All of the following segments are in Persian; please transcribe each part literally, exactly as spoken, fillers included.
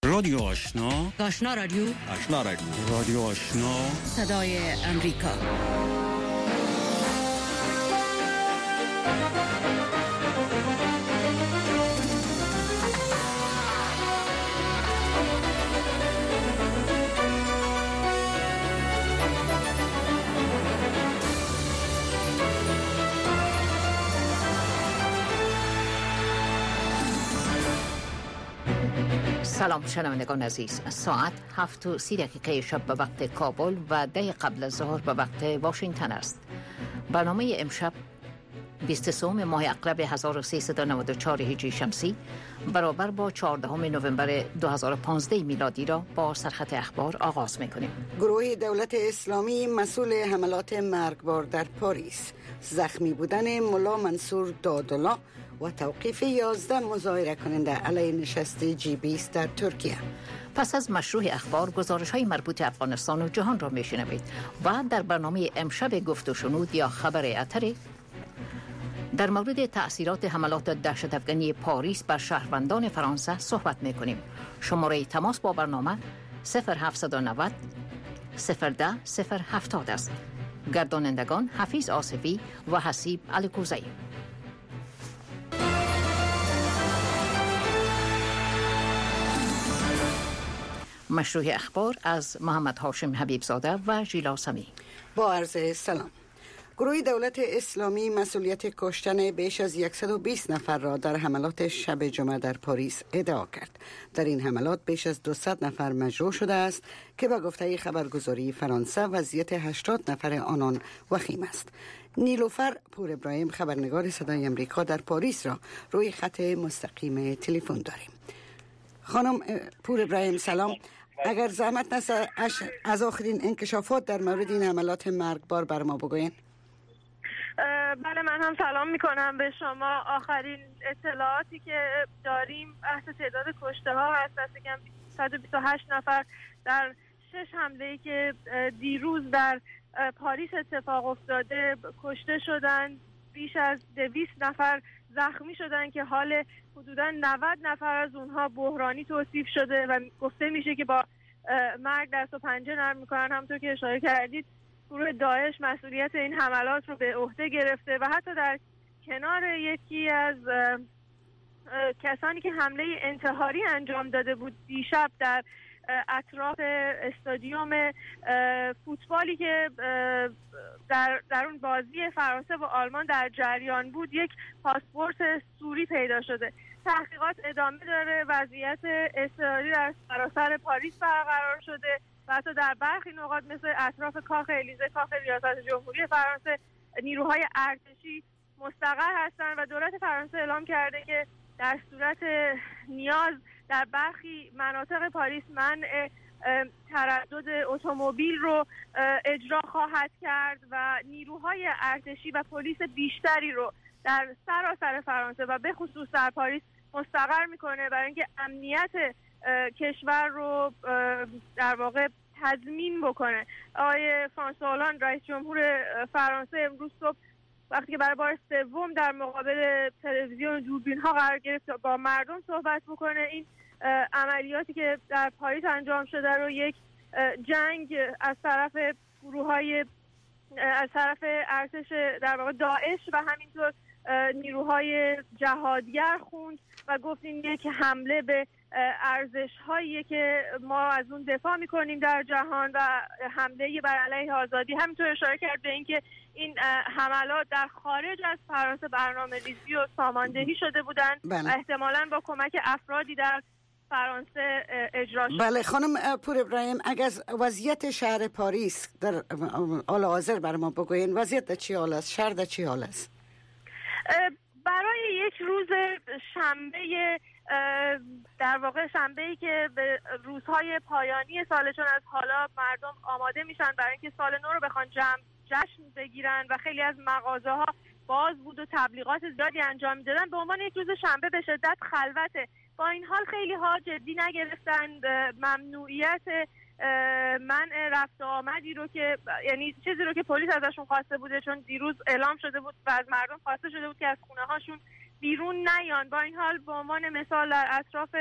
رادیو آشنا، آشنا رادیو، آشنا رادیو، رادیو آشنا، صدای امریکا. سلام شنوندگان عزیز، ساعت هفت و سی دقیقه شب به وقت کابل و ده قبل از ظهر به وقت واشنگتن است. برنامه امشب بیست و سه ماه اقرب هزار و سیصد و نود و چهار هجری شمسی برابر با چهاردهم نوامبر دو هزار و پانزده میلادی را با سرخط اخبار آغاز می‌کنیم. گروه دولت اسلامی مسئول حملات مرگبار در پاریس، زخمی بودن ملا منصور دادالله و توقیف یازده مظاهره کننده علیه نشست جی بیست در ترکیه. پس از مشروع اخبار گزارش‌های مربوط افغانستان و جهان را می‌شنوید و در برنامه امشب گفت و شنود یا خبر اتری در مورد تأثیرات حملات دهشت‌افکنی پاریس بر شهروندان فرانسه صحبت می‌کنیم. شماره تماس با برنامه صفر هفت نه صفر صفر ده صفر هفتاد است. گردانندگان حفیظ آصفی و حسیب علیکوزی. مشروع اخبار از محمد هاشم حبیبزاده و ژیلا سمی. با عرض سلام. گروه دولت اسلامی مسئولیت کشتن بیش از صد و بیست نفر را در حملات شب جمعه در پاریس ادعا کرد. در این حملات بیش از دویست نفر مجروح شده است که به گفته خبرگزاری فرانسه وضعیت هشتاد نفر آنان وخیم است. نیلوفر پور ابراهیم خبرنگار صدای امریکا در پاریس را روی خط مستقیم تلفن داریم. خانم پور ابراهیم سلام. اگر زحمت نست از آخرین انکشافات در مورد این حملات مرگبار بر ما بگوین. بله، من هم سلام میکنم به شما. آخرین اطلاعاتی که داریم بحث تعداد کشته ها هست. دست کم صد و بیست و هشت نفر در شش حمله‌ای که دیروز در پاریس اتفاق افتاده کشته شدن. بیش از دویست نفر زخمی شدن که حال حدوداً نود نفر از اونها بحرانی توصیف شده و گفته میشه که با مرگ دست و پنجه نرم میکنن. همونطور که اشاره کردید گروه داعش مسئولیت این حملات رو به عهده گرفته و حتی در کنار یکی از کسانی که حمله انتحاری انجام داده بود دیشب در اطراف استادیوم فوتبالی که در در اون بازی فرانسه و آلمان در جریان بود، یک پاسپورت سوری پیدا شده. تحقیقات ادامه داره. وضعیت اضطراری در سراسر پاریس برقرار شده و حتی در برخی نقاط مثل اطراف کاخ الیزه، کاخ ریاست جمهوری فرانسه، نیروهای ارتشی مستقر هستند و دولت فرانسه اعلام کرده که در صورت نیاز در برخی مناطق پاریس منع تردد اتومبیل رو اجرا خواهد کرد و نیروهای ارتشی و پلیس بیشتری رو در سراسر فرانسه و به خصوص در پاریس مستقر میکنه برای اینکه امنیت کشور رو در واقع تضمین بکنه. آقای فرانسوا هولند رئیس جمهور فرانسه امروز صبح وقتی که برای بار سوم در مقابل تلویزیون دوربین ها قرار گرفت با مردم صحبت بکنه، این عملیاتی که در پاریس انجام شده رو یک جنگ از طرف گروه‌های از طرف ارتش در واقع داعش و همینطور نیروهای جهادگر خوند و گفت این یک حمله به ارزش‌هایی که ما از اون دفاع می‌کنیم در جهان و حمله بر علیه آزادی. همینطور اشاره کرد به اینکه این حملات در خارج از فرانسه برنامه‌ریزی و ساماندهی شده بودند و احتمالاً با کمک افرادی در فرانسه اجرا شد. بله خانم پور ابراهیم، اگر وضعیت شهر پاریس در حال حاضر بر ما بگوین، وضعیت در چی حال است؟ شهر در چی حال است؟ برای یک روز شنبه در واقع شنبه‌ای که به روزهای پایانی سال، چون از حالا مردم آماده میشن برای اینکه سال نو رو بخوان جمع جشن بگیرن و خیلی از مغازه‌ها باز بود و تبلیغات زیادی انجام میدادن، به عنوان یک روز شنبه به شدت خلوته. با این حال خیلی ها جدی نگرفتند ممنوعیت منع رفت و آمدی رو که یعنی چیزی رو که پلیس ازشون خواسته بوده، چون دیروز اعلام شده بود و از مردم خواسته شده بود که از خونه هاشون بیرون نیان. با این حال به عنوان مثال در اطراف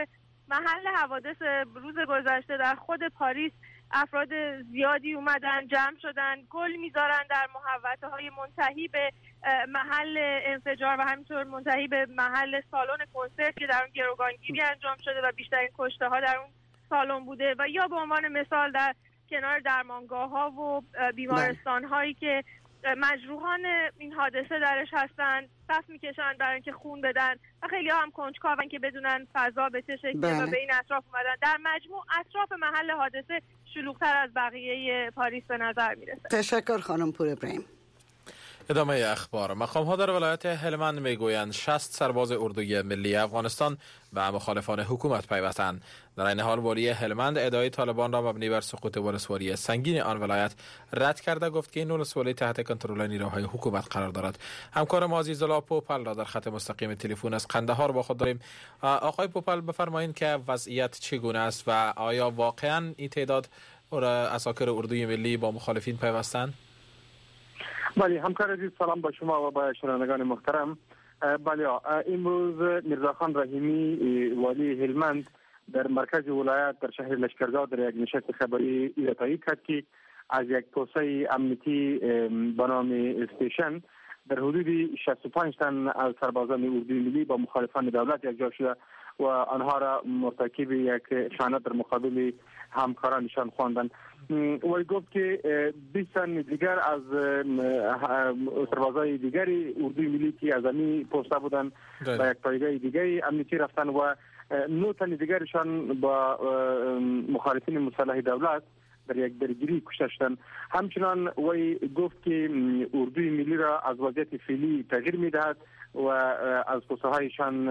محل حوادث روز گذشته در خود پاریس افراد زیادی اومدن جمع شدن، گل میذارن در محوطه های منتهی به محل انفجار و همینطور منتهی به محل سالن کنسرت که در اون گروگانگیری انجام شده و بیشترین کشته ها در اون سالن بوده، و یا به عنوان مثال در کنار درمانگاه ها و بیمارستان هایی که مجروحان این حادثه درش هستن صف میکشن برای اینکه خون بدن و خیلی ها هم کنجکاون که بدونن فضا به چه شکلی و به این اطراف اومدن. در مجموع اطراف محل حادثه شلوغ‌تر از بقیه پاریس به نظر میرسه. تشکر خانم پور ابراهیم. ادامه اخبار. مقام‌ها در ولایت هلمند میگویند شصت سرباز اردوی ملی افغانستان به مخالفان حکومت پیوستند. در این حال والی هلمند ادعای طالبان را مبنی بر سقوط ولسوالی سنگین آن ولایت رد کرده، گفت که این ولسوالی تحت کنترل نیروهای حکومت قرار دارد. همکار ما عزیزالله پوپل را در خط مستقیم تلفن از قندهار با خود داریم. آقای پوپل بفرمایید که وضعیت چگونه است و آیا واقعا این تعداد عساکر اردوی ملی با مخالفین پیوستند؟ بله همکار عزیز، سلام با شما و با شنوندگان محترم. بله امروز میرزاخان رحیمی والی هلمند در مرکز ولایت در شهر لشکرگاه در یک نشست خبری تایید کرد که از یک توسعه امنیتی به نام استیشن در حدود شصت و پنج تن از سربازان اردوی ملی با مخالفان دولت یکجا شده و آنها را مرتکب یک خیانت در مقابل همکارانشان خواندند. وی گفت که بیست تن دیگر از سربازای دیگری اردوی ملی که از امی پوسته بودند و یک پایگاه دیگری امنیتی رفتن و نه تن دیگرشان با مخالفین مسلح دولت در یک درگیری کشته شدند. همچنان وی گفت که اردوی ملی را از وضعیت فعلی تغییر میدهد و از پوستهایشان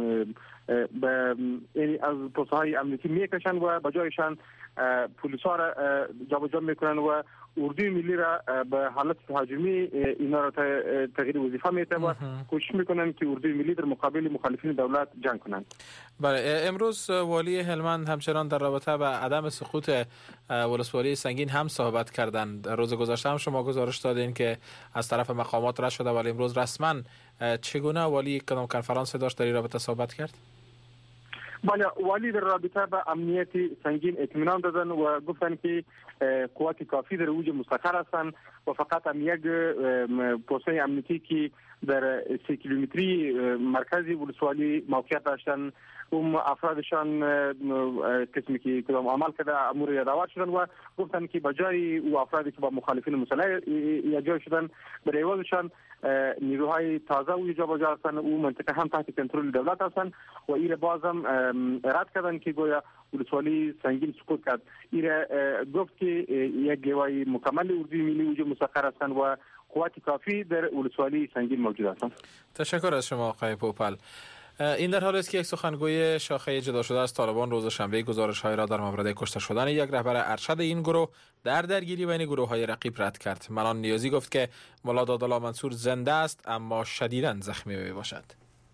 از پوستهای امنیتی میکشند و به جایشان پلیسا را جابجا میکنند و اردوی ملی را به حالت تهاجمی اینا را تغییر وظیفه میده و کوشش میکنند که اردوی ملی در مقابل مخالفین دولت جنگ کنند. بله، امروز والی هلمند همچنان در رابطه با عدم سقوط ولسوالی سنگین هم صحبت کردند. روز گذشته هم شما گزارش دادین که از طرف مقامات رد شده، ولی امروز رسما چگونه والی کدام کنفرانس داشت در این رابطه صحبت کرد؟ بله، والی در رابطه با امنیت سنگین اطمینان دادن و گفتن که قوات کافی در اوج مستقر هستند و فقط هم یک پوسته امنیتی که در سه کیلومتری مرکز ولسوالی موقعیت داشتن اون افرادشان قسمی که کدام عمل کرده امور یادآور شدن و گفتن که بجای او افرادی که با مخالفین مسلح یکجا شدن برای عوضشان نیروهای تازه او جابجا هستند، او منطقه هم تحت کنترل دولت هستند و این بازم رد کردن که گویا ولسوالی سنگین سقوط کرد. این گفت که یک گواهی مکمل اردوی ملی وجود مستقر هستند و قوات کافی در ولسوالی سنگین موجود هستند. تشکر از شما آقای پوپل. این در حالی است که یک سخنگوی شاخه جدا شده از طالبان روز شنبه گزارش‌های را در مورد کشته شدن یک رهبر ارشد این گروه در درگیری بین گروه‌های رقیب رد کرد. منان نیازی گفت که ملا دادالله منصور زنده است اما شدیداً زخمی میباشد.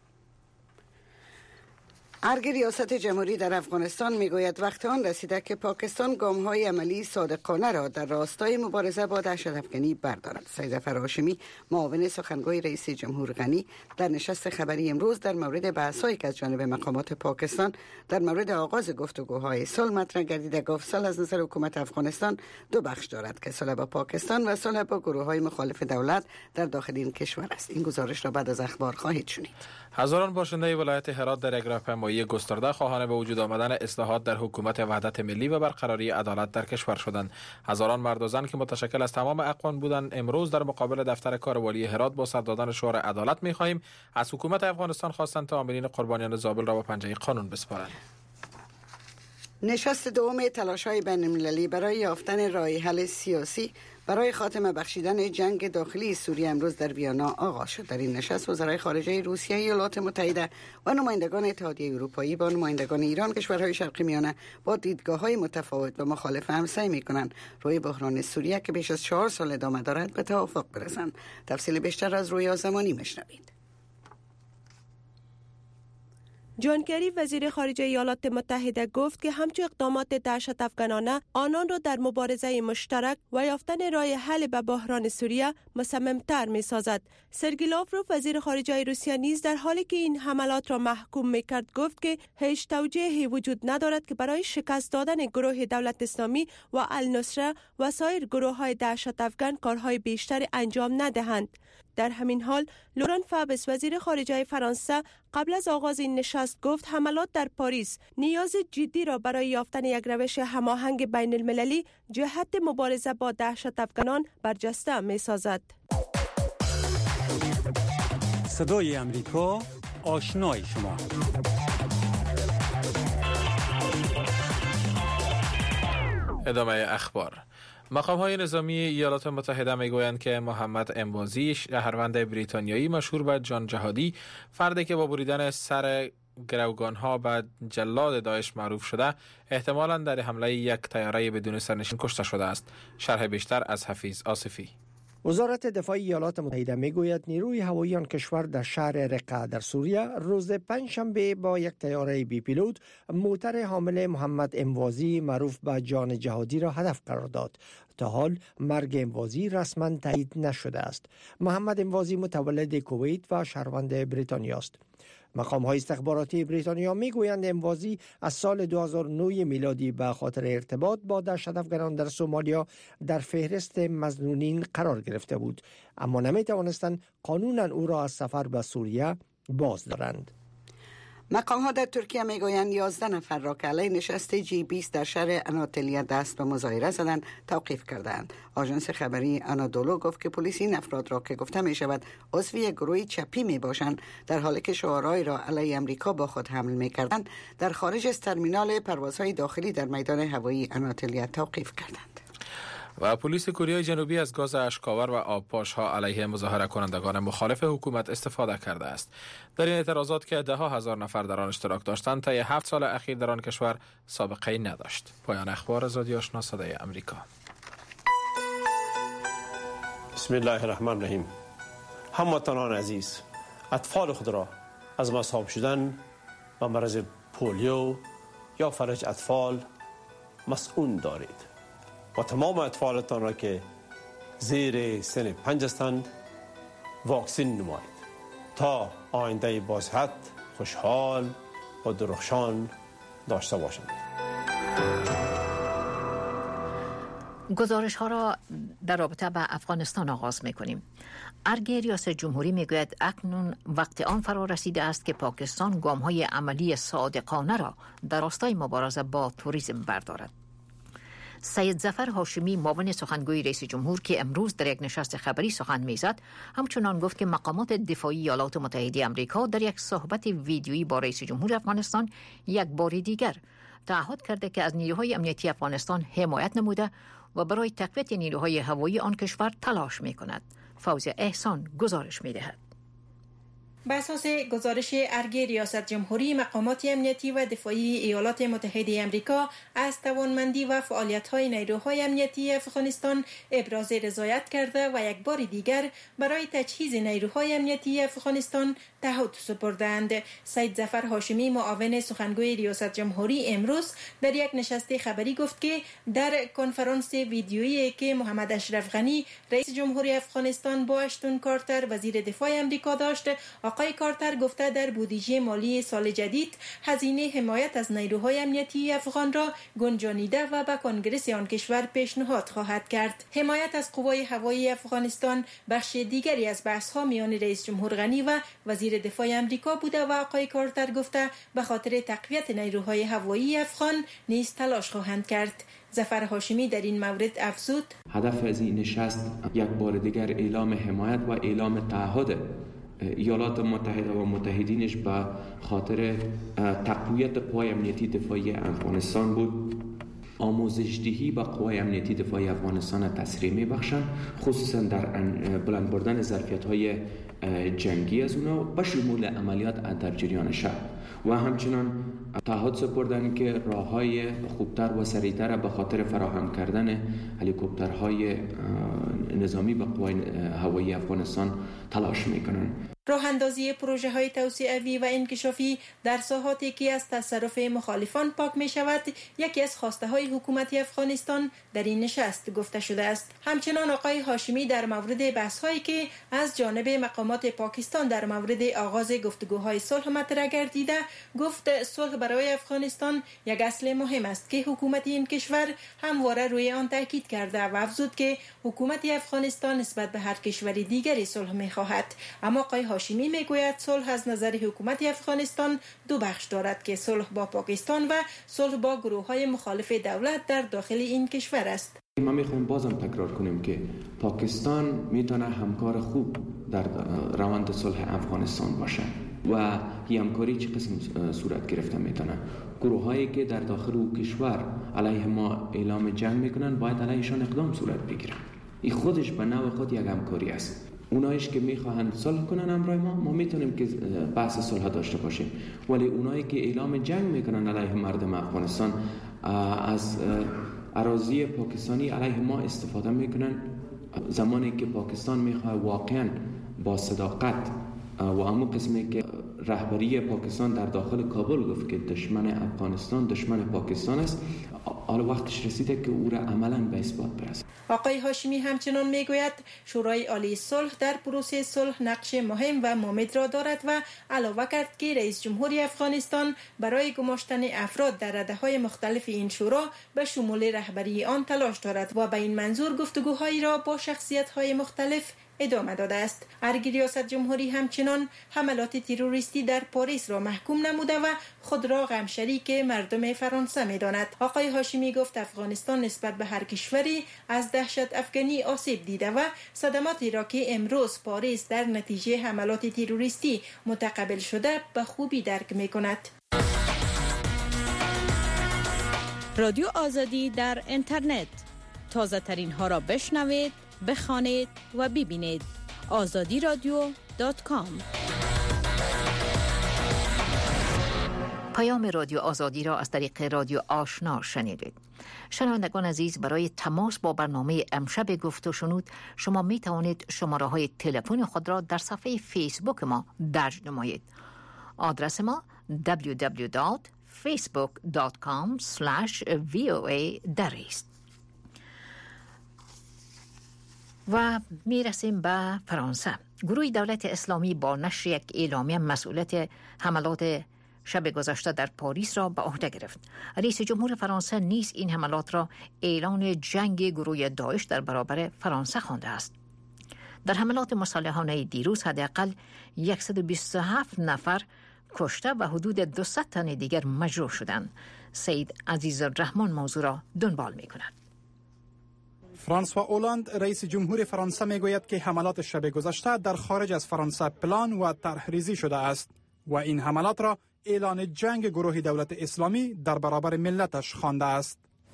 ارگ ریاست جمهوری در افغانستان میگوید وقت آن رسیده که پاکستان گام‌های عملی صادقانه را در راستای مبارزه با دهشت‌افکنی بردارد. سید ظفر هاشمی معاون سخنگوی رئیس جمهور غنی در نشست خبری امروز در مورد بحث‌هایی که از جانب مقامات پاکستان در مورد آغاز گفتگوهای صلح مطرح گردیده گفت صلح از نظر حکومت افغانستان دو بخش دارد که صلح با پاکستان و صلح با گروه‌های مخالف دولت در داخل این کشور است. این گزارش را بعد از اخبار خواهید شنید. هزاران باشنده ولایت هرات در یک راهپیمایی گسترده خواهان به وجود آمدن اصلاحات در حکومت وحدت ملی و برقراری عدالت در کشور شدند. هزاران مرد و زن که متشکل از تمام اقوام بودند امروز در مقابل دفتر کار والی هرات با سر دادن شعار عدالت می‌خواهیم از حکومت افغانستان خواستند تا عاملین قربانیان زابل را به پنجه قانون بسپارند. نشست دوم تلاش‌های بین‌المللی برای یافتن راه حل سیاسی برای خاتمه بخشیدن جنگ داخلی سوریه امروز در ویانا آغاز شد. در این نشست وزرای خارجه روسیه، ایالات متحده و نمایندگان اتحادیه اروپایی با نمایندگان ایران، کشورهای شرق میانه با دیدگاه‌های متفاوت و مخالف هم سعی می‌کنند روی بحران سوریه که بیش از چهار سال ادامه دارد به توافق برسند. تفصیل بیشتر از رویا زمانی میشنوید. جان کری وزیر خارجه ایالات متحده گفت که همچون اقدامات دهشت افغانانه آنان را در مبارزه مشترک و یافتن راه حل به بحران سوریه مصمم‌تر می‌سازد. سرگئی لاوروف وزیر خارجه روسیه نیز در حالی که این حملات را محکوم می‌کرد گفت که هیچ توجیهی وجود ندارد که برای شکست دادن گروه دولت اسلامی و النصره و سایر گروه‌های دهشت افغان کارهای بیشتری انجام ندهند. در همین حال لوران فابس وزیر خارجه فرانسه قبل از آغاز این نشست گفت حملات در پاریس نیاز جدی را برای یافتن یک روش هماهنگ بین المللی جهت مبارزه با دهشت افغانان برجسته می‌سازد. صدای امریکا، آشنای شما. ادامه اخبار. مقام‌های نظامی ایالات متحده میگویند که محمد انوازی، شهروند بریتانیایی مشهور به جان جهادی، فردی که با بریدن سر گروگان‌ها به جلاد داعش معروف شده، احتمالاً در حمله یک طیاره بدون سرنشین کشته شده است. شرح بیشتر از حفیظ آصفی. وزارت دفاع ایالات متحده میگوید نیروی هوایی آن کشور در شهر رقه در سوریه روز پنجشنبه با یک طیاره بی پیلوت موتر حامل محمد انوازی معروف به جان جهادی را هدف قرار داد. تا حال مرگ انوازی رسما تایید نشده است. محمد انوازی متولد کویت و شهروند بریتانیا است. مقام های استخباراتی بریتانیا میگویند انوازی از سال دو هزار و نه میلادی به خاطر ارتباط با دهشت افغانان در سومالیا در فهرست مظنونین قرار گرفته بود، اما نمی توانستند قانونا او را از سفر به سوریه باز دارند. مقام ها در ترکیه میگویند یازده نفر را که علیه نشست جی بیست در شهر اناطولیه دست به مظاهره زدند توقیف کردند. آژانس خبری آنادولو گفت که پلیس این افراد را که گفته می شود عضو یک گروه چپی می باشند در حالی که شعارهایی را علیه امریکا با خود حمل می کردند در خارج از ترمینال پروازهای داخلی در میدان هوایی اناطولیه توقیف کردند. و پلیس کره جنوبی از گاز اشک‌آور و آبپاش‌ها علیه مظاهره کنندگان مخالف حکومت استفاده کرده است. در این اعتراضات که ده ها هزار نفر در آن اشتراک داشتند، طی هفت سال اخیر در آن کشور سابقه‌ای نداشت. پایان اخبار از رادیو آشنا صدای امریکا. بسم الله الرحمن الرحیم. هموطنان عزیز، اطفال خود را از مصاب شدن و مرض پولیو یا فلج اطفال مسئول دارید و تمام اطفالتان را که زیر سن پنج هستند واکسین نمایید تا آینده بازصحت، خوشحال و درخشان داشته باشند. گزارش ها را در رابطه با افغانستان آغاز می کنیم. ارگ ریاست جمهوری می گوید اکنون وقت آن فرا رسیده است که پاکستان گام های عملی صادقانه را در راستای مبارزه با توریسم بردارد. سید ظفر هاشمی معاون سخنگوی رئیس جمهور که امروز در یک نشست خبری سخن میزد همچنان گفت که مقامات دفاعی ایالات متحده آمریکا در یک صحبت ویدیویی با رئیس جمهور افغانستان یک بار دیگر تعهد کرده که از نیروهای امنیتی افغانستان حمایت نموده و برای تقویت نیروهای هوایی آن کشور تلاش میکند. فوزیه احسان گزارش میدهد. بر اساس گزارش ارگ ریاست جمهوری، مقامات امنیتی و دفاعی ایالات متحده آمریکا از توانمندی و فعالیت‌های نیروهای امنیتی افغانستان ابراز رضایت کرده و یک بار دیگر برای تجهیز نیروهای امنیتی افغانستان تعهد سپردند. سید ظفر هاشمی معاون سخنگوی ریاست جمهوری امروز در یک نشست خبری گفت که در کنفرانس ویدیویی که محمد اشرف غنی رئیس جمهوری افغانستان با اشتون کارتر وزیر دفاع آمریکا داشت، آقای کارتر گفته در بودجه مالی سال جدید هزینه حمایت از نیروهای امنیتی افغان را گنجانیده و به کنگره آن کشور پیشنهاد خواهد کرد. حمایت از قوای هوایی افغانستان بخش دیگری از بحث‌ها میان رئیس جمهور غنی و وزیر دفاع آمریکا بوده و آقای کارتر گفته به خاطر تقویت نیروهای هوایی افغان نیز تلاش خواهند کرد. ظفر هاشمی در این مورد افزود: هدف از این نشست یک بار دیگر اعلام حمایت و اعلام تعهد ایالات متحده و متحدینش به خاطر تقویت قوای امنیتی دفاعی افغانستان بود. آموزش‌دهی به قوای امنیتی دفاعی افغانستان تسریع می‌بخشند، خصوصا در بلند بردن ظرفیت‌های جنگی از اونا به شمول عملیات در جریان شب و همچنان تعهد سپردن که راههای خوبتر و سریعتر به خاطر فراهم کردن هلیکوپترهای نظامی به قوای هوایی افغانستان تلاش میکنن. راه اندازی پروژه های توسعوی و انکشافی در ساحاتی که از تصرف مخالفان پاک می شود یکی از خواسته های حکومت افغانستان در این نشست گفته شده است. همچنان آقای هاشمی در مورد بحث هایی که از جانب مقامات پاکستان در مورد آغاز گفتگوهای صلح مطرح گردیده گفت صلح برای افغانستان یک اصل مهم است که حکومت این کشور همواره روی آن تاکید کرده و افزود که حکومت افغانستان نسبت به هر کشور دیگری صلح می خواهد. اما آقای هاشمی میگوید صلح از نظر حکومت افغانستان دو بخش دارد که صلح با پاکستان و صلح با گروه‌های مخالف دولت در داخل این کشور است. ما میخوایم بازم تکرار کنیم که پاکستان میتونه همکار خوب در روند صلح افغانستان باشه و این همکاری چه قسم صورت گرفته میتونه. گروه‌هایی که در داخل او کشور علیه ما اعلام جنگ میکنن باید علیهشان اقدام صورت بگیره. این خودش به نوع خود یک همکاری است. اونایش که میخواهند صلح کنن همراه ما ما میتونیم که بحث صلح داشته باشیم، ولی اونایی که اعلام جنگ میکنن علیه مردم افغانستان از اراضی پاکستانی علیه ما استفاده میکنن. زمانی که پاکستان میخواد واقعا با صداقت و همون قسمی که رهبری پاکستان در داخل کابل گفت که دشمن افغانستان دشمن پاکستان است، حالا وقتش رسیده که او را عملاً به اثبات برسه. آقای هاشمی همچنان میگوید شورای عالی صلح در پروسه صلح نقش مهم و مهمه را دارد و علاوه کرد که رئیس جمهوری افغانستان برای گماشتن افراد در رده‌های مختلف این شورا به شمول رهبری آن تلاش دارد و به این منظور گفتگوهایی را با شخصیت‌های مختلف ادامه داده است. ارگ ریاست جمهوری همچنان حملات تروریستی در پاریس را محکوم نموده و خود را غم شریک مردم فرانسه می‌داند. آقای هاشمی گفت افغانستان نسبت به هر کشوری از دهشت افغانی آسیب دیده و صدماتی را که امروز پاریس در نتیجه حملات تروریستی متقبل شده به خوبی درک می‌کند. رادیو آزادی در اینترنت تازه ترین ها را بشنوید، بخوانید و ببینید. آزادی رادیو دات کام. پیام رادیو آزادی را از طریق رادیو آشنا شنیدید. شنوندگان عزیز، برای تماس با برنامه امشب گفت و شنود شما می توانید شماره های تلفن خود را در صفحه فیسبوک ما درج نمایید. آدرس ما دبلیو دبلیو دبلیو دات فیسبوک دات کام اسلش وی او ای در است. و می رسیم به فرانسه. گروه دولت اسلامی با نشر یک اعلامیه مسئولیت حملات شب گذشته در پاریس را به عهده گرفت. رئیس جمهور فرانسه نیز این حملات را اعلان جنگ گروه داعش در برابر فرانسه خوانده است. در حملات مسلحانه دیروز حداقل صد و بیست و هفت نفر کشته و حدود دویست تن دیگر مجروح شدند. سید عزیزالرحمن موضوع را دنبال می کند. فرانسوا اولاند رئیس جمهور فرانسه میگوید که حملات شب گذشته در خارج از فرانسه پلان و طرح‌ریزی شده است و این حملات را اعلان جنگ گروه دولت اسلامی در برابر ملتش خوانده است.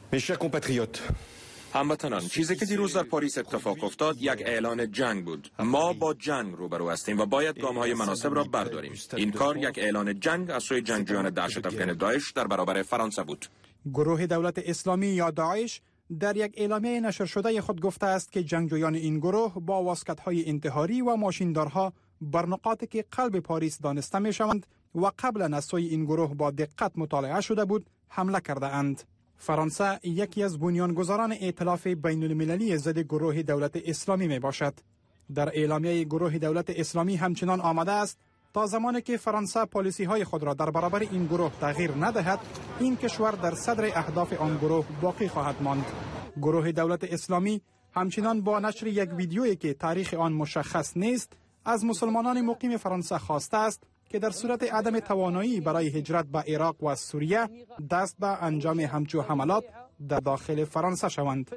هموطنان، چیزی که دیروز در پاریس اتفاق افتاد یک اعلان جنگ بود. ما با جنگ روبرو هستیم و باید گام‌های مناسب را برداریم. این کار یک اعلان جنگ از سوی جنگجویان دهشت افکن داعش در برابر فرانسه بود. گروه دولت اسلامی یا داعش در یک اعلامیه نشر شده خود گفته است که جنگجویان این گروه با واسکت‌های انتحاری و ماشیندارها بر نقاطی که قلب پاریس دانسته می‌شوند و قبلا از سوی این گروه با دقت مطالعه شده بود حمله کرده اند. فرانسه یکی از بنیانگذاران ائتلاف بین المللی ضد گروه دولت اسلامی می باشد. در اعلامیه گروه دولت اسلامی همچنان آمده است تا زمانی که فرانسه پالیسی های خود را در برابر این گروه تغییر ندهد، این کشور در صدر اهداف آن گروه باقی خواهد ماند. گروه دولت اسلامی همچنان با نشر یک ویدیویی که تاریخ آن مشخص نیست از مسلمانان مقیم فرانسه خواسته است که در صورت عدم توانایی برای هجرت به عراق و سوریه دست به انجام همچو حملات در داخل فرانسه شوند.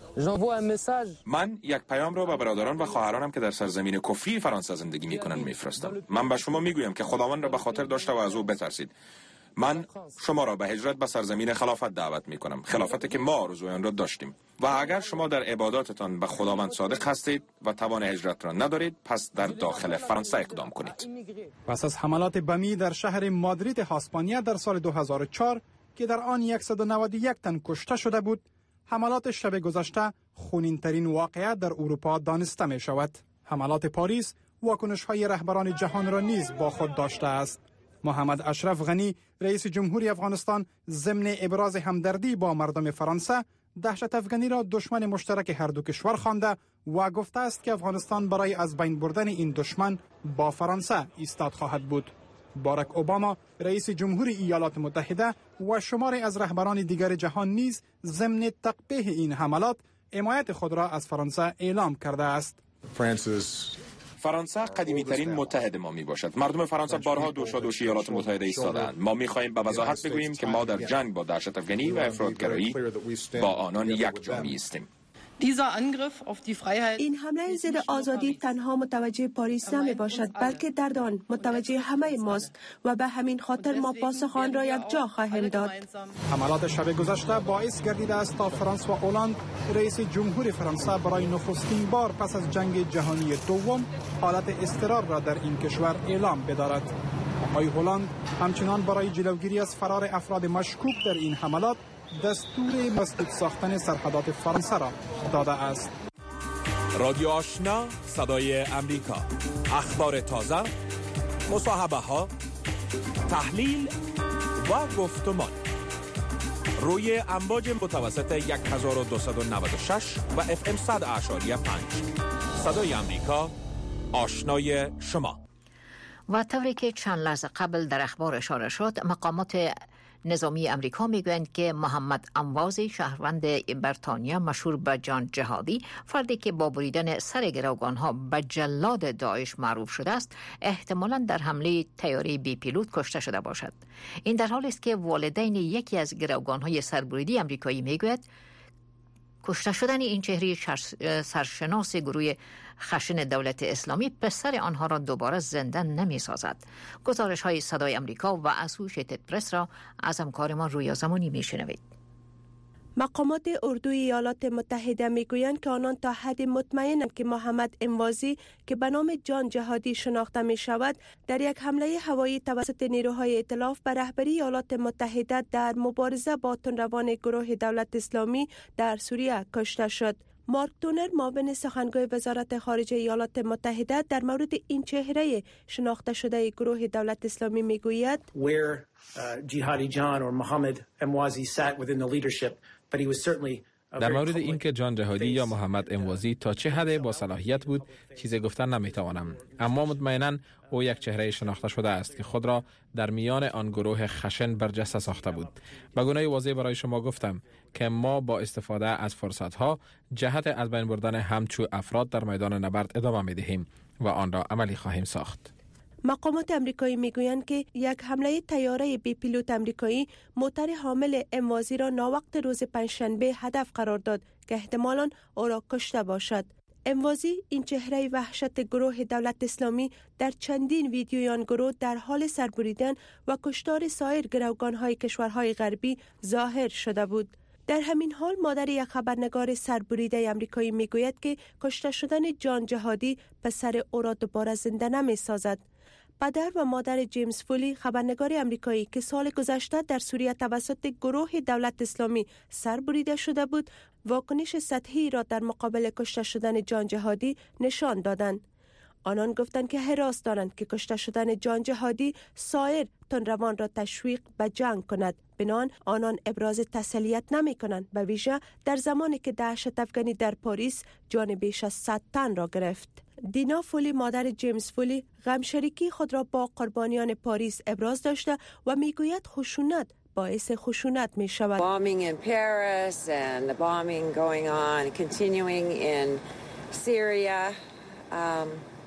من یک پیام را به برادران و خواهرانم که در سرزمین کفری فرانسه زندگی می‌کنند می‌فرستم. من به شما می‌گویم که خداوند را به خاطر داشته و از او بترسید. من شما را به هجرت به سرزمین خلافت دعوت می کنم، خلافتی که ما آرزوی آن را داشتیم. و اگر شما در عباداتتان به خداوند صادق هستید و توان هجرت را ندارید، پس در داخل فرانسه اقدام کنید. پس از حملات بمی در شهر مادرید اسپانیا در سال دو هزار و چهار که در آن صد و نود و یک تن کشته شده بود، حملات شب گذشته خونین‌ترین واقعه در اروپا دانسته می شود. حملات پاریس واکنش‌های رهبران جهان را نیز با خود داشته است. محمد اشرف غنی رئیس جمهوری افغانستان ضمن ابراز همدردی با مردم فرانسه دهشت افغانی را دشمن مشترک هر دو کشور خوانده و گفته است که افغانستان برای از بین بردن این دشمن با فرانسه ایستاد خواهد بود. باراک اوباما رئیس جمهوری ایالات متحده و شماری از رهبران دیگر جهان نیز ضمن تقبیح این حملات حمایت خود را از فرانسه اعلام کرده است. فرانسه قدیمی ترین متحد ما می باشد. مردم فرانسه بارها دوشادوش ایالات متحده ایستادند. ما می خواهیم به وضاحت بگوییم که ما در جنگ با دهشت افغانی و افراطگرایی با آنان یک جا می ایستیم. این حمله ضد آزادی تنها متوجه پاریس نمی باشد، بلکه در آن متوجه همه ماست و به همین خاطر ما پاسخ آن را یک جا خواهیم داد. حملات شب گذشته باعث گردیده است تا فرانسوا هولند رئیس جمهور فرانسه برای نخستین بار پس از جنگ جهانی دوم حالت اضطرار را در این کشور اعلام بدارد. آقای هولند همچنان برای جلوگیری از فرار افراد مشکوک در این حملات دستور مسدود ساختن سرحدات فرانسه را داده است. رادیو آشنا، صدای امریکا، اخبار تازه، مصاحبه ها، تحلیل و گفتمان روی امواج متوسط هزار و دویست و نود و شش و اف ام صد اعشاری پنج. صدای امریکا، آشنای شما. و طوری که چند لحظه قبل در اخبار اشاره شد، مقامات نظامی امریکا میگویند که محمد انوازی، شهروند بریتانیا مشهور به جان جهادی، فردی که با بریدن سر گروگانها به جلاد داعش معروف شده است، احتمالاً در حمله طیاره بی پیلوت کشته شده باشد. این در حالی است که والدین یکی از گروگانهای سربریدی امریکایی میگوید کشته شدن این چهره سرشناس گروه خشن دولت اسلامی پسر آنها را دوباره زنده نمی سازد. گزارش های صدای امریکا و اسوشیتد پرس را از همکارمان رویا زمانی می شنوید. مقامات اردوی ایالات متحده میگویند که آنان تا حد مطمئنند که محمد انوازی که به نام جان جهادی شناخته می شود در یک حمله هوایی توسط نیروهای ائتلاف به رهبری ایالات متحده در مبارزه با تندروان گروه دولت اسلامی در سوریه کشته شد. مارک تونر معاون سخنگوی وزارت خارجه ایالات متحده در مورد این چهره شناخته شده گروه دولت اسلامی میگوید where uh, Jihadi John or Mohammed Emwazi sat within the leadership, but he was certainly در مورد اینکه جان جهادی یا محمد انوازی تا چه حد با صلاحیت بود چیزی گفتن نمیتوانم، اما مطمئنا او یک چهره شناخته شده است که خود را در میان آن گروه خشن برجسته ساخته بود. به گونه واضح برای شما گفتم که ما با استفاده از فرصت‌ها جهت از بین بردن همچو افراد در میدان نبرد ادامه می‌دهیم و آن را عملی خواهیم ساخت. مقامات امریکایی میگویند که یک حمله طیاره بی پیلوت امریکایی موتر حامل انوازی را ناوقت روز پنجشنبه هدف قرار داد که احتمالاً او را کشته باشد. انوازی، این چهره وحشت گروه دولت اسلامی، در چندین ویدیوی آن گروه در حال سربریدن و کشتار سایر گروگان‌های کشورهای غربی ظاهر شده بود. در همین حال مادر یک خبرنگار سربریده امریکایی میگوید که کشته شدن جان جهادی پسر او را دوباره زنده نمی‌سازد. پدر و مادر جیمز فولی، خبرنگار امریکایی که سال گذشته در سوریه توسط گروه دولت اسلامی سربریده شده بود، واکنش سطحی را در مقابل کشته شدن جان جهادی نشان دادند. آنان گفتند که هراس دارند که کشته شدن جان جهادی سایر تندروان را تشویق به جنگ کند. بنان آنان ابراز تسلیت نمی کنند، به ویژه در زمانی که دهشت افغانی در پاریس جان بیش از صد تن را گرفت. دینا فولی، مادر جیمز فولی، غمشریکی خود را با قربانیان پاریس ابراز داشته و میگوید خشونت باعث خشونت می شود. Bombing in Paris and the bombing going on continuing in Syria. Um,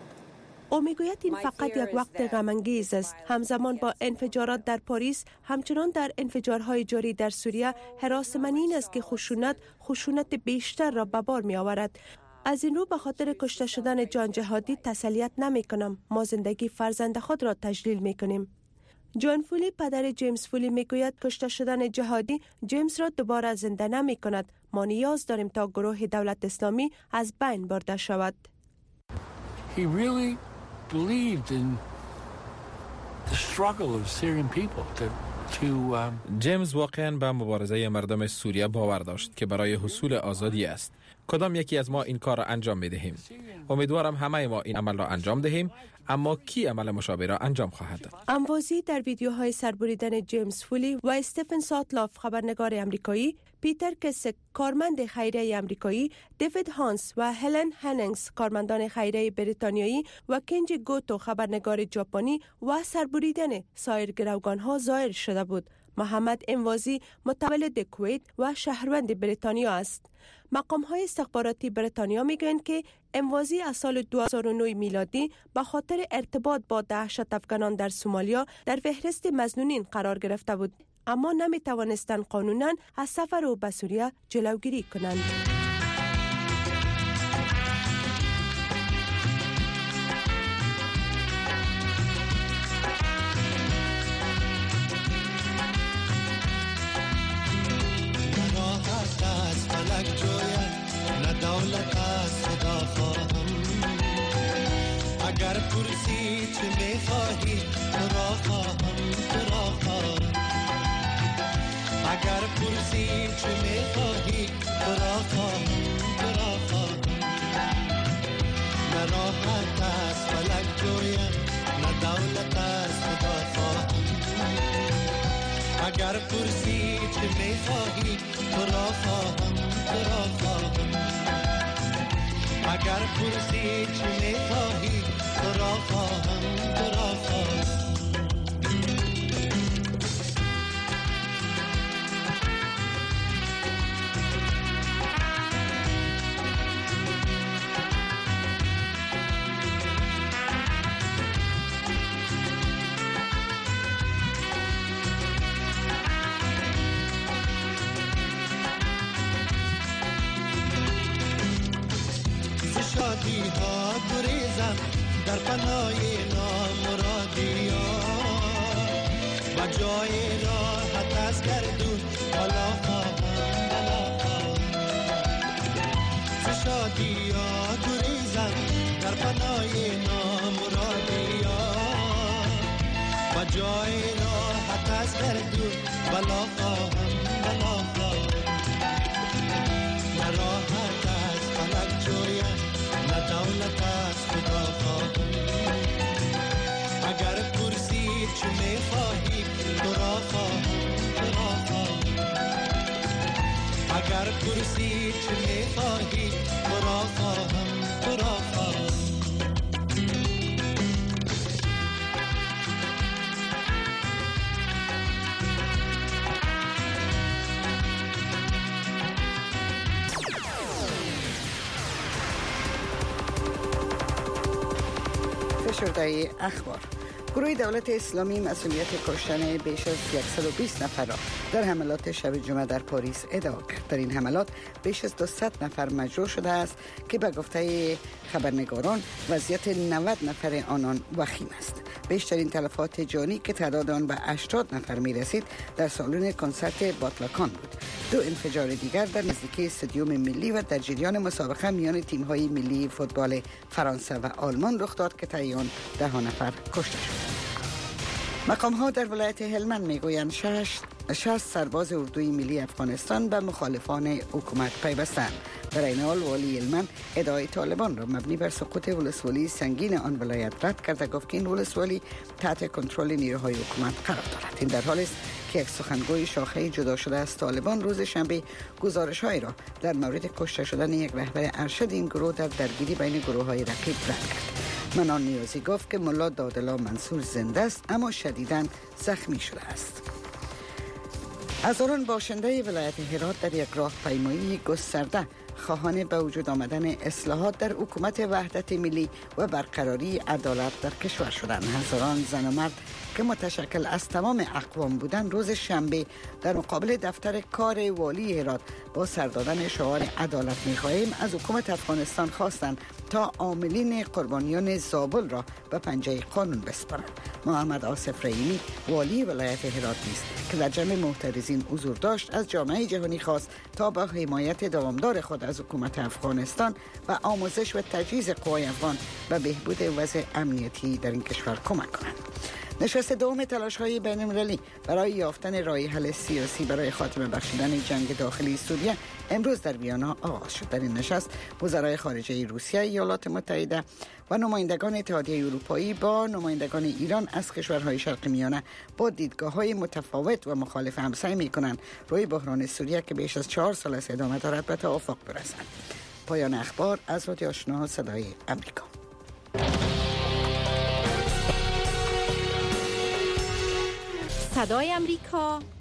او میگوید این فقط یک وقت غم‌انگیز است. همزمان با انفجارات در پاریس، همچنان در انفجارهای جاری در سوریه، هراس من این است که خشونت خشونت بیشتر را به بار می آورد. از این رو به خاطر کشته شدن جان جهادی تسلیت نمی کنم. ما زندگی فرزند خود را تجلیل می کنیم. جان فولی پدر جیمز فولی میگوید کشته شدن جهادی جیمز را دوباره زنده نمی کند. ما نیاز داریم تا گروه دولت اسلامی از بین برده شود. He really believed in the struggle of Syrian people to to um... جیمز واقعاً به مبارزه مردم سوریه باور داشت که برای حصول آزادی است. کدام یکی از ما این کار را انجام می دهیم؟ امیدوارم همه ما این عمل را انجام دهیم، اما کی عمل مشابه را انجام خواهد داد؟ اموازی در ویدیوهای سربریدن جیمز فولی و استفن ساتلاف خبرنگار امریکایی، پیتر کسک کارمند خیریه امریکایی، دیوید هانس و هلن هننگز کارمندان خیریه بریتانیایی و کنجی گوتو خبرنگار ژاپنی و سربریدن سایر گروگانها ظاهر شده بود. محمد اموازی متولد کویت و شهروند بریتانیا است. مقام‌های استخباراتی بریتانیا میگویند که اموازی از سال دو هزار و نه میلادی به خاطر ارتباط با دهشت افغانان در سومالیا در فهرست مظنونین قرار گرفته بود، اما نمی توانستند قانوناً از سفر او به سوریه جلوگیری کنند. اگر پرسی چه میخواهی تو را خواهم تو را خواهم اگر پرسی چه میخواهی تو را خواهم تو را خواهم نه راحت است فلک جویم نه دولت است خدا خواهم اگر پرسی چه میخواهی تو را خواهم تو را خواهم اگر پرسی چه میخواهی تو را خواهم تو را خواهم شادی ها گریزم در پناه نامرادی ها و جای راحت از گردون بالا خواهم بالا خواهم شادی ها گریزم در پناه نامرادی ها و جای راحت از گردون بالا خواهم بالا خواهم نه راحت از فلک جویم نه دولت است خدا خواهم اگر پرسی چه میخواهی تو را خواهم تو را خواهم اگر پرسی چه میخواهی تو را خواهم تو را خواهم شده اخبار. گروه دولت اسلامی مسئولیت کشتن بیش از صد و بیست نفر را در حملات شب جمعه در پاریس ادعا کرد. در این حملات بیش از دویست نفر مجروح شده است که به گفته خبرنگاران وضعیت نود نفر آنان وخیم است. بیشترین تلفات جانی که تعداد آن به هشتاد نفر می رسید در سالن کنسرت باتلاکان بود. دو انفجار دیگر در نزدیکی استادیوم ملی و در جریان مسابقه میان تیم‌های ملی فوتبال فرانسه و آلمان رخ داد که طی آن ده نفر کشته شد. مقام‌ها در ولایت هلمند میگویند شش شش سرباز اردوی ملی افغانستان به مخالفان حکومت پیوستند. در این حال والی هلمند ادعای طالبان را مبنی بر سقوط ولسوالی سنگین آن ولایت رد کرده، گفت که این ولسوالی تحت کنترل نیروهای حکومت قرار دارد. این در حالی است که یک سخنگوی شاخه جدا شده از طالبان روز شنبه گزارش‌هایی را در مورد کشته شدن یک رهبر ارشد این گروه در درگیری بین گروه‌های رقیب رد کرد. منان نیازی گفت که ملا دادالله منصور زنده است اما شدیداً زخمی شده است. هزاران باشنده ولایت هرات در یک راهپیمایی گسترده خواهان به وجود آمدن اصلاحات در حکومت وحدت ملی و برقراری عدالت در کشور شدند. هزاران زن و مرد که متشکل از تمام اقوام بودند روز شنبه در مقابل دفتر کار والی هرات با سر دادن شعار عدالت می‌خواهیم از حکومت افغانستان خواستند تا عاملین قربانیان زابل را به پنجه قانون بسپارند. محمد آصف رحیمی والی ولایت هرات نیز که در جمع معترضین حضور داشت از جامعه جهانی خواست تا با حمایت دوامدار خود از حکومت افغانستان و آموزش و تجهیز قوای افغان به بهبود وضع امنیتی در این کشور کمک کنند. نشست دوم تلاش‌های بین‌المللی برای یافتن راه حل سیاسی برای خاتمه بخشیدن جنگ داخلی سوریه امروز در ویانا آغاز شد. در این نشست وزرای خارجه روسیه، ایالات متحده و نمایندگان اتحادیه اروپایی با نمایندگان ایران از کشورهای شرق میانه با دیدگاه‌های متفاوت و مخالف هم سعی می‌کنند روی بحران سوریه که بیش از چهار سال است ادامه دارد به توافق برسند. پایان اخبار از رادیو آشنا صدای آمریکا. صدای آمریکا